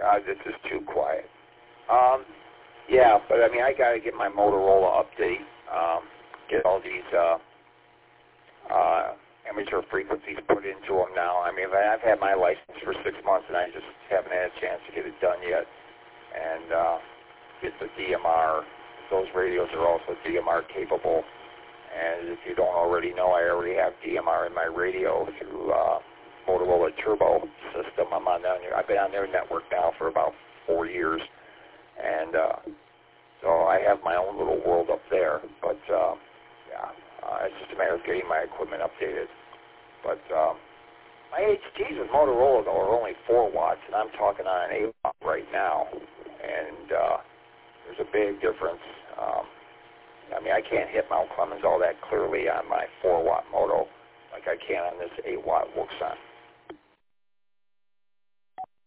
God, this is too quiet. Yeah, but I mean, I got to get my Motorola update, get all these amateur frequencies put into them now. I mean, I've had my license for 6 months, and I just haven't had a chance to get it done yet. And get the DMR. Those radios are also DMR capable. And if you don't already know, I already have DMR in my radio through Motorola Turbo system. I've been on their network now for about 4 years. And so I have my own little world up there. But, it's just a matter of getting my equipment updated. But my HTs with Motorola, though, are only 4 watts, and I'm talking on an 8 watt right now. And there's a big difference. I mean, I can't hit Mount Clemens all that clearly on my 4 watt moto like I can on this 8 watt Wuxon.